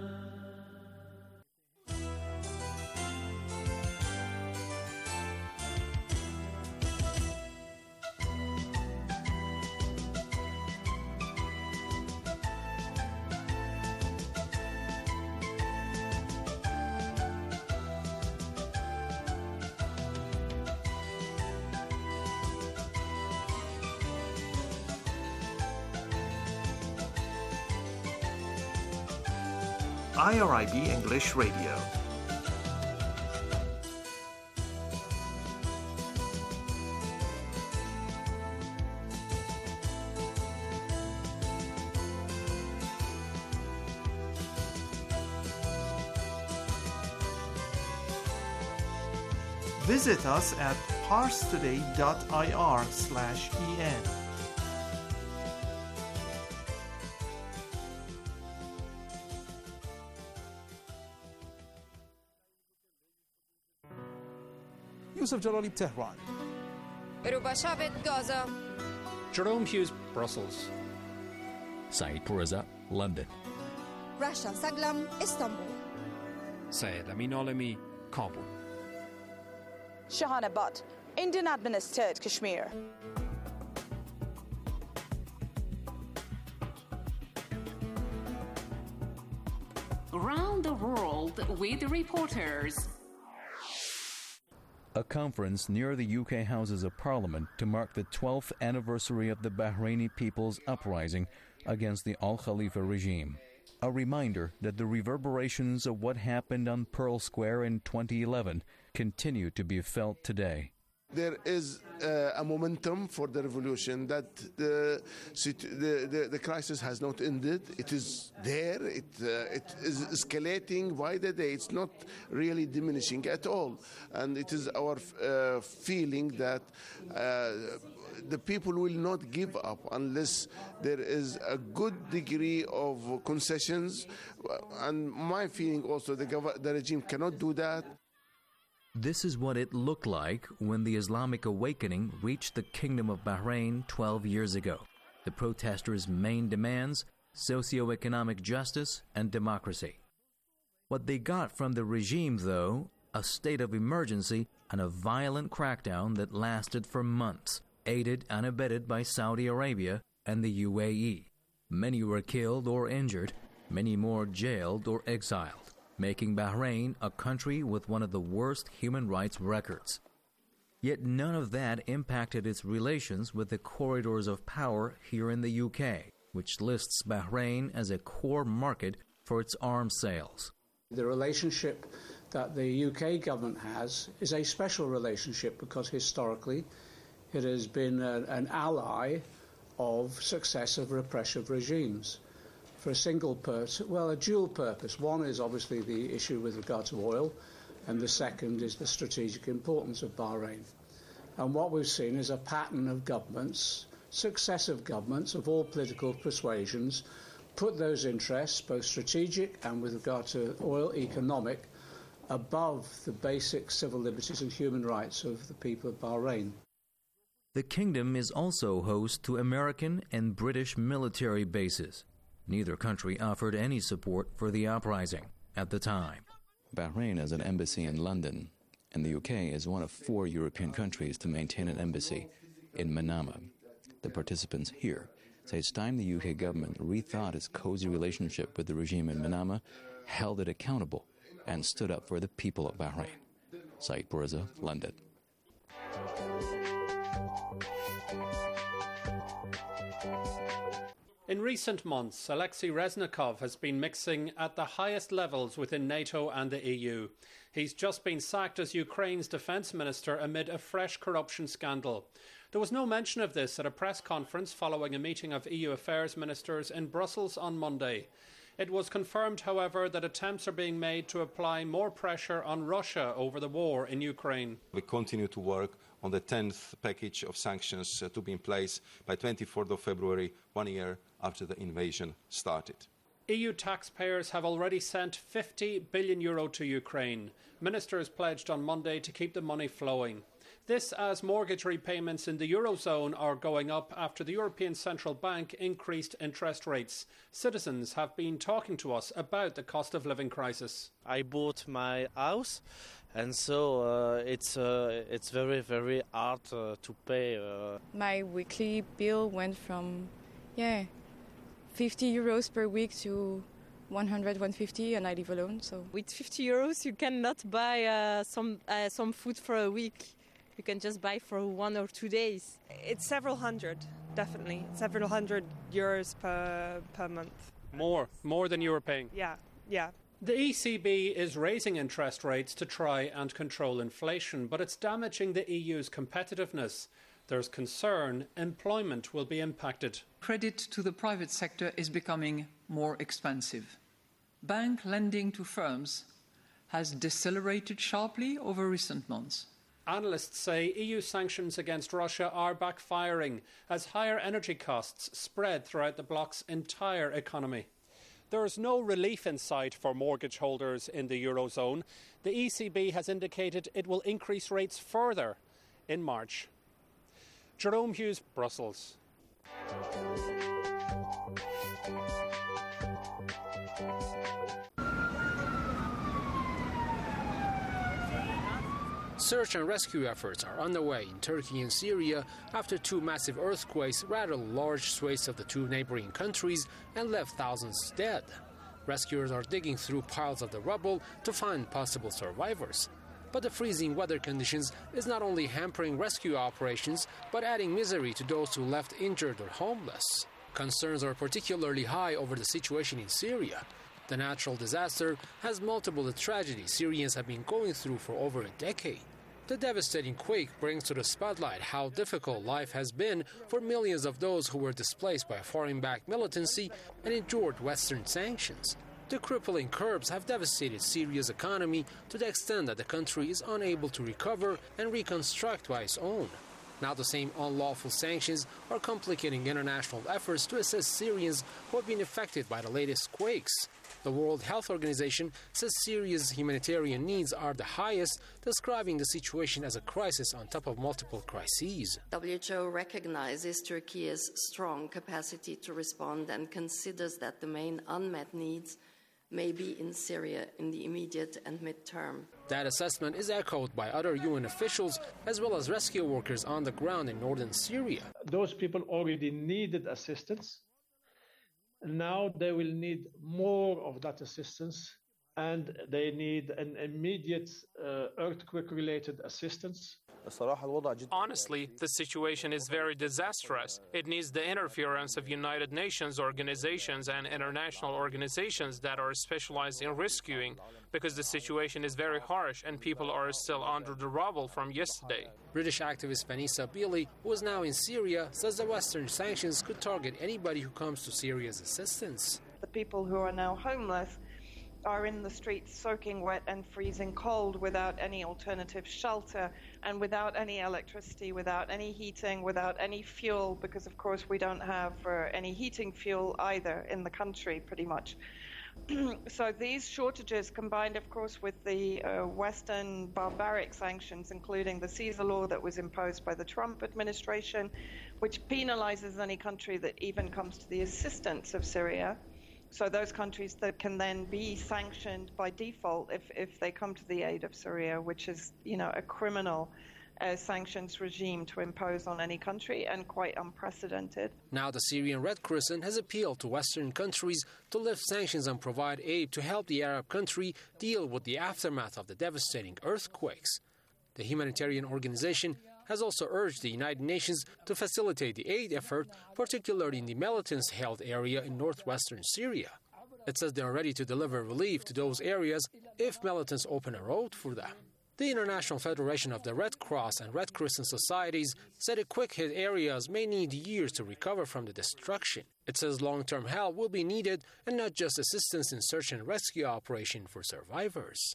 I R I B English Radio. Visit us at parstoday dot I R slash E N. Yusuf Jalali, Tehran. Rubashavit, Gaza. Jerome Hughes, Brussels. Saeed Pourreza, London. Rasha Saglam, Istanbul. Syed Amin Alami, Kabul. Shahana Butt, Indian administered Kashmir. Around the world with reporters. A conference near the U K Houses of Parliament to mark the twelfth anniversary of the Bahraini people's uprising against the Al Khalifa regime. A reminder that the reverberations of what happened on Pearl Square in twenty eleven continue to be felt today. There is uh, a momentum for the revolution that the, the, the, the crisis has not ended. It is there. It, uh, it is escalating by the day. It's not really diminishing at all. And it is our uh, feeling that uh, the people will not give up unless there is a good degree of concessions. And my feeling also, the, gov- the regime cannot do that. This is what it looked like when the Islamic awakening reached the Kingdom of Bahrain twelve years ago. The protesters' main demands: socio-economic justice and democracy. What they got from the regime, though, a state of emergency and a violent crackdown that lasted for months, aided and abetted by Saudi Arabia and the U A E. Many were killed or injured, many more jailed or exiled, making Bahrain a country with one of the worst human rights records. Yet none of that impacted its relations with the corridors of power here in the U K, which lists Bahrain as a core market for its arms sales. The relationship that the U K government has is a special relationship because historically it has been a, an ally of successive repressive regimes. For a single purpose, well, a dual purpose. One is obviously the issue with regard to oil, and the second is the strategic importance of Bahrain. And what we've seen is a pattern of governments, successive governments of all political persuasions, put those interests, both strategic and with regard to oil, economic, above the basic civil liberties and human rights of the people of Bahrain. The kingdom is also host to American and British military bases. Neither country offered any support for the uprising at the time. Bahrain has an embassy in London, and the U K is one of four European countries to maintain an embassy in Manama. The participants here say it's time the U K government rethought its cozy relationship with the regime in Manama, held it accountable, and stood up for the people of Bahrain. Saeed Pourreza, London. In recent months, Alexei Reznikov has been mixing at the highest levels within NATO and the E U. He's just been sacked as Ukraine's defence minister amid a fresh corruption scandal. There was no mention of this at a press conference following a meeting of E U affairs ministers in Brussels on Monday. It was confirmed, however, that attempts are being made to apply more pressure on Russia over the war in Ukraine. We continue to work on the tenth package of sanctions uh, to be in place by twenty-fourth of February, one year after the invasion started. E U taxpayers have already sent fifty billion euro to Ukraine. Ministers pledged on Monday to keep the money flowing. This as mortgage repayments in the Eurozone are going up after the European Central Bank increased interest rates. Citizens have been talking to us about the cost of living crisis. I bought my house, and so uh, it's uh, it's very, very hard uh, to pay. Uh. My weekly bill went from, yeah, fifty euros per week to one hundred, one hundred fifty, and I live alone. So with fifty euros, you cannot buy uh, some uh, some food for a week. You can just buy for one or two days. It's several hundred, definitely. Several hundred euros per per month. More, more than you were paying. Yeah, yeah. The E C B is raising interest rates to try and control inflation, but it's damaging the E U's competitiveness. There's concern employment will be impacted. Credit to the private sector is becoming more expensive. Bank lending to firms has decelerated sharply over recent months. Analysts say E U sanctions against Russia are backfiring as higher energy costs spread throughout the bloc's entire economy. There is no relief in sight for mortgage holders in the Eurozone. The E C B has indicated it will increase rates further in March. Jerome Hughes, Brussels. Search and rescue efforts are underway in Turkey and Syria after two massive earthquakes rattled large swathes of the two neighboring countries and left thousands dead. Rescuers are digging through piles of the rubble to find possible survivors. But the freezing weather conditions is not only hampering rescue operations, but adding misery to those who left injured or homeless. Concerns are particularly high over the situation in Syria. The natural disaster has multiple the tragedies Syrians have been going through for over a decade. The devastating quake brings to the spotlight how difficult life has been for millions of those who were displaced by foreign-backed militancy and endured Western sanctions. The crippling curbs have devastated Syria's economy to the extent that the country is unable to recover and reconstruct by its own. Now the same unlawful sanctions are complicating international efforts to assist Syrians who have been affected by the latest quakes. The World Health Organization says Syria's humanitarian needs are the highest, describing the situation as a crisis on top of multiple crises. W H O recognizes Turkey's strong capacity to respond and considers that the main unmet needs may be in Syria in the immediate and mid-term. That assessment is echoed by other U N officials as well as rescue workers on the ground in northern Syria. Those people already needed assistance. Now they will need more of that assistance, and they need an immediate uh, earthquake-related assistance. Honestly, the situation is very disastrous. It needs the interference of United Nations organizations and international organizations that are specialized in rescuing, because the situation is very harsh and people are still under the rubble from yesterday. British activist Vanessa Beeley, who is now in Syria, says the Western sanctions could target anybody who comes to Syria's assistance. The people who are now homeless are in the streets soaking wet and freezing cold without any alternative shelter and without any electricity, without any heating, without any fuel, because of course we don't have uh, any heating fuel either in the country pretty much. So these shortages, combined of course with the uh, Western barbaric sanctions, including the Caesar law that was imposed by the Trump administration, which penalizes any country that even comes to the assistance of Syria. So those countries that can then be sanctioned by default if, if they come to the aid of Syria, which is, you know, a criminal uh, sanctions regime to impose on any country and quite unprecedented. Now the Syrian Red Crescent has appealed to Western countries to lift sanctions and provide aid to help the Arab country deal with the aftermath of the devastating earthquakes. The humanitarian organization has also urged the United Nations to facilitate the aid effort, particularly in the militants' held area in northwestern Syria. It says they are ready to deliver relief to those areas if militants open a road for them. The International Federation of the Red Cross and Red Crescent Societies said the quick-hit areas may need years to recover from the destruction. It says long-term help will be needed and not just assistance in search and rescue operation for survivors.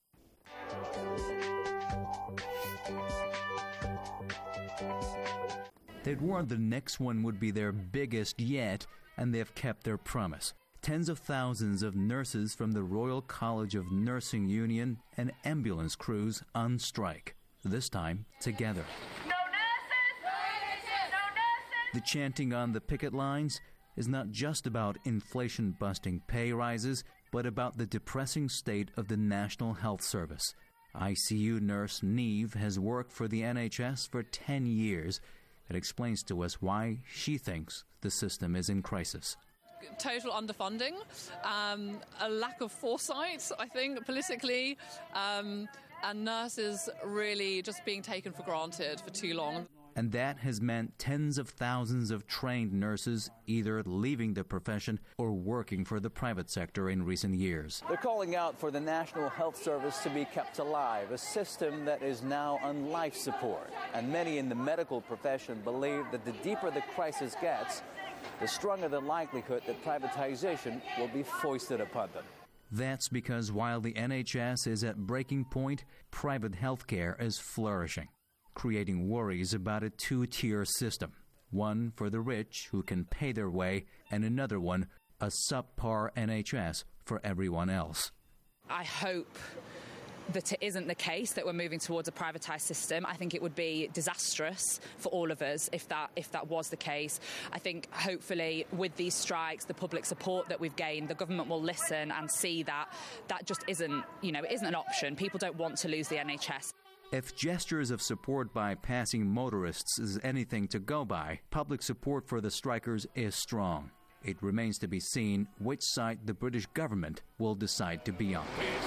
They'd warned the next one would be their biggest yet, and they've kept their promise. Tens of thousands of nurses from the Royal College of Nursing Union and ambulance crews on strike, this time together. No nurses! No nurses! No nurses! The chanting on the picket lines is not just about inflation-busting pay rises, but about the depressing state of the National Health Service. I C U nurse Neve has worked for the N H S for ten years. It explains to us why she thinks the system is in crisis. Total underfunding, um, a lack of foresight, I think, politically, um, and nurses really just being taken for granted for too long. And that has meant tens of thousands of trained nurses either leaving the profession or working for the private sector in recent years. They're calling out for the National Health Service to be kept alive, a system that is now on life support. And many in the medical profession believe that the deeper the crisis gets, the stronger the likelihood that privatization will be foisted upon them. That's because while the N H S is at breaking point, private healthcare is flourishing, creating worries about a two-tier system. One for the rich who can pay their way, and another one, a subpar N H S for everyone else. I hope that it isn't the case that we're moving towards a privatised system. I think it would be disastrous for all of us if that if that was the case. I think hopefully with these strikes, the public support that we've gained, the government will listen and see that that just isn't, you know, it isn't an option. People don't want to lose the N H S. If gestures of support by passing motorists is anything to go by, public support for the strikers is strong. It remains to be seen which side the British government will decide to be on.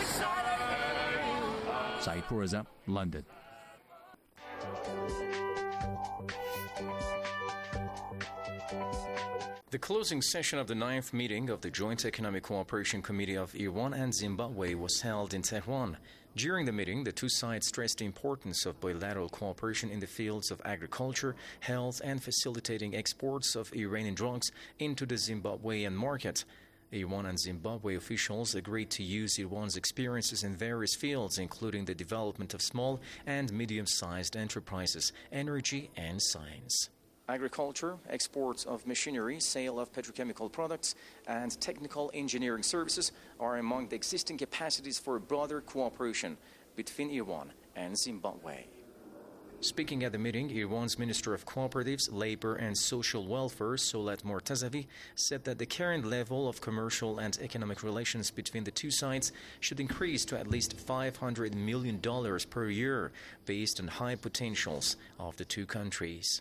Saeed Poureza, London. The closing session of the ninth meeting of the Joint Economic Cooperation Committee of Iran and Zimbabwe was held in Tehran. During the meeting, the two sides stressed the importance of bilateral cooperation in the fields of agriculture, health, and facilitating exports of Iranian drugs into the Zimbabwean market. Iran and Zimbabwe officials agreed to use Iran's experiences in various fields, including the development of small and medium-sized enterprises, energy, and science. Agriculture, exports of machinery, sale of petrochemical products, and technical engineering services are among the existing capacities for broader cooperation between Iran and Zimbabwe. Speaking at the meeting, Iran's Minister of Cooperatives, Labor and Social Welfare, Solat Mortazavi, said that the current level of commercial and economic relations between the two sides should increase to at least five hundred million dollars per year, based on high potentials of the two countries.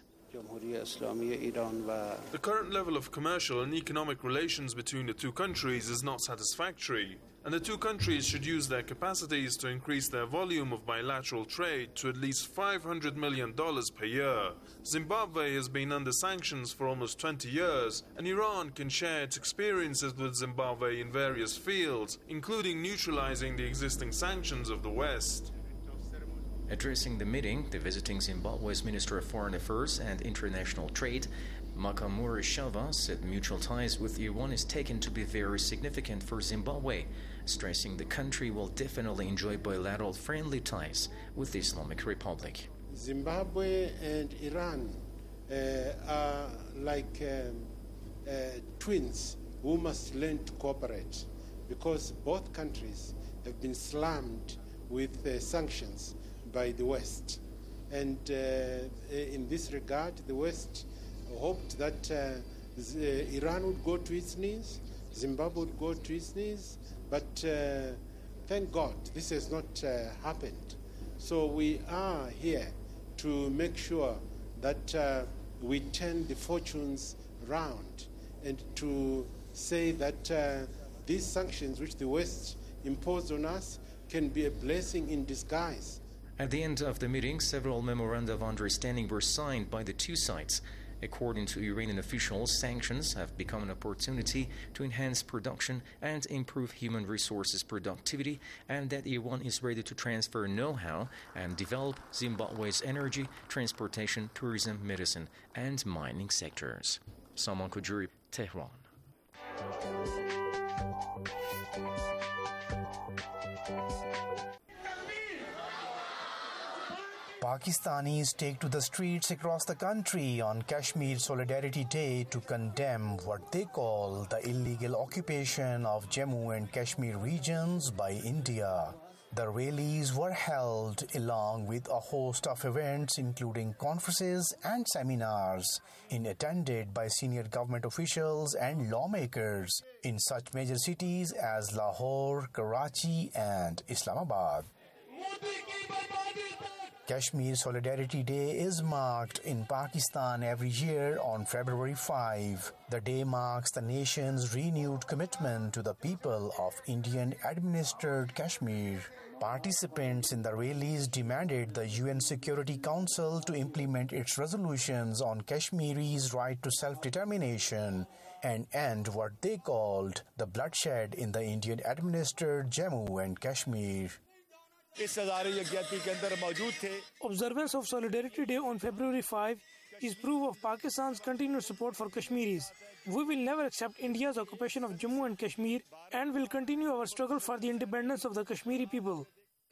The current level of commercial and economic relations between the two countries is not satisfactory, and the two countries should use their capacities to increase their volume of bilateral trade to at least five hundred million dollars per year. Zimbabwe has been under sanctions for almost twenty years, and Iran can share its experiences with Zimbabwe in various fields, including neutralizing the existing sanctions of the West. Addressing the meeting, the visiting Zimbabwe's Minister of Foreign Affairs and International Trade, Makamuri Shava, said mutual ties with Iran is taken to be very significant for Zimbabwe, stressing the country will definitely enjoy bilateral friendly ties with the Islamic Republic. Zimbabwe and Iran uh, are like um, uh, twins who must learn to cooperate, because both countries have been slammed with uh, sanctions by the West. And uh, in this regard, the West hoped that uh, Iran would go to its knees, Zimbabwe would go to its knees, but uh, thank God this has not uh, happened. So we are here to make sure that uh, we turn the fortunes round and to say that uh, these sanctions which the West imposed on us can be a blessing in disguise. At the end of the meeting, several memoranda of understanding were signed by the two sides. According to Iranian officials, sanctions have become an opportunity to enhance production and improve human resources productivity, and that Iran is ready to transfer know-how and develop Zimbabwe's energy, transportation, tourism, medicine, and mining sectors. Salman Khoujouri, Tehran. Pakistanis take to the streets across the country on Kashmir Solidarity Day to condemn what they call the illegal occupation of Jammu and Kashmir regions by India. The rallies were held along with a host of events including conferences and seminars, in attended by senior government officials and lawmakers in such major cities as Lahore, Karachi and Islamabad. Kashmir Solidarity Day is marked in Pakistan every year on February fifth. The day marks the nation's renewed commitment to the people of Indian-administered Kashmir. Participants in the rallies demanded the U N Security Council to implement its resolutions on Kashmiris' right to self-determination and end what they called the bloodshed in the Indian-administered Jammu and Kashmir. Observance of Solidarity Day on February fifth is proof of Pakistan's continued support for Kashmiris. We will never accept India's occupation of Jammu and Kashmir and will continue our struggle for the independence of the Kashmiri people.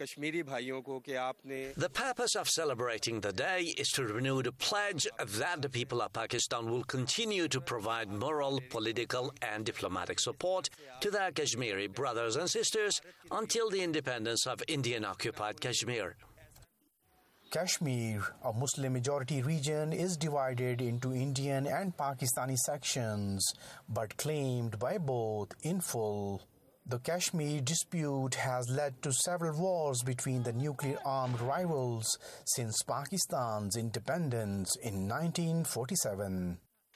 The purpose of celebrating the day is to renew the pledge that the people of Pakistan will continue to provide moral, political and diplomatic support to their Kashmiri brothers and sisters until the independence of Indian-occupied Kashmir. Kashmir, a Muslim-majority region, is divided into Indian and Pakistani sections, but claimed by both in full. The Kashmir dispute has led to several wars between the nuclear-armed rivals since Pakistan's independence in nineteen forty-seven.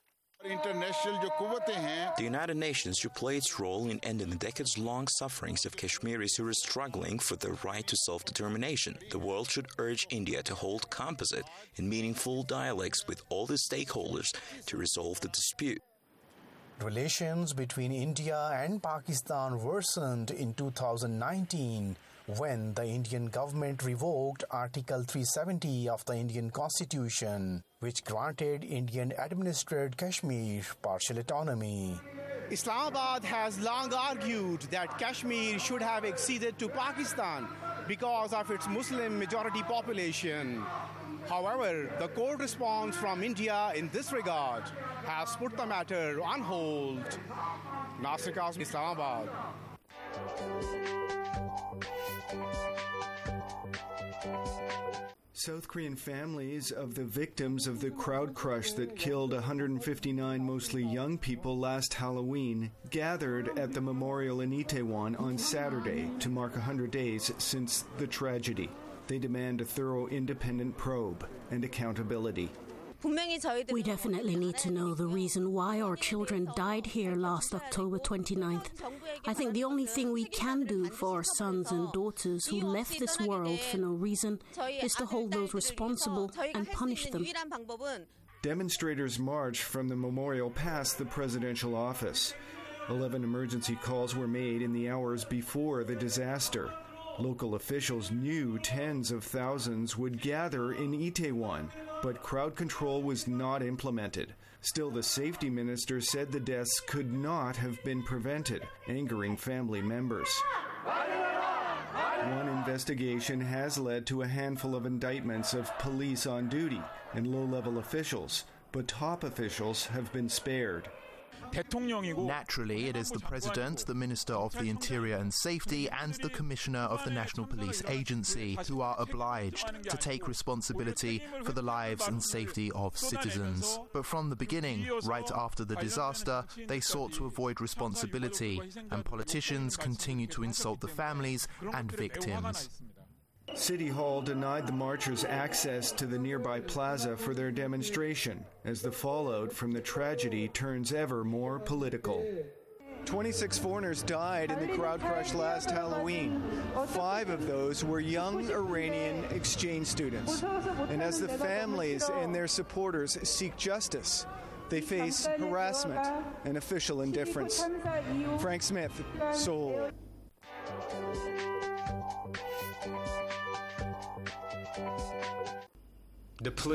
The United Nations should play its role in ending the decades-long sufferings of Kashmiris who are struggling for their right to self-determination. The world should urge India to hold composite and meaningful dialogues with all the stakeholders to resolve the dispute. Relations between India and Pakistan worsened in two thousand nineteen when the Indian government revoked Article three seventy of the Indian Constitution, which granted Indian-administered Kashmir partial autonomy. Islamabad has long argued that Kashmir should have acceded to Pakistan because of its Muslim-majority population. However, the cold response from India in this regard has put the matter on hold. Nasir Qasim, Islamabad. South Korean families of the victims of the crowd crush that killed one hundred fifty-nine mostly young people last Halloween gathered at the memorial in Itaewon on Saturday to mark one hundred days since the tragedy. They demand a thorough independent probe and accountability. We definitely need to know the reason why our children died here last October twenty-ninth. I think the only thing we can do for our sons and daughters who left this world for no reason is to hold those responsible and punish them. Demonstrators marched from the memorial past the presidential office. Eleven emergency calls were made in the hours before the disaster. Local officials knew tens of thousands would gather in Itaewon, but crowd control was not implemented. Still, the safety minister said the deaths could not have been prevented, angering family members. One investigation has led to a handful of indictments of police on duty and low-level officials, but top officials have been spared. Naturally, it is the President, the Minister of the Interior and Safety, and the Commissioner of the National Police Agency who are obliged to take responsibility for the lives and safety of citizens. But from the beginning, right after the disaster, they sought to avoid responsibility, and politicians continue to insult the families and victims. City Hall denied the marchers access to the nearby plaza for their demonstration as the fallout from the tragedy turns ever more political. twenty-six foreigners died in the crowd crush last Halloween. Five of those were young Iranian exchange students. And as the families and their supporters seek justice, they face harassment and official indifference. Frank Smith, Seoul. The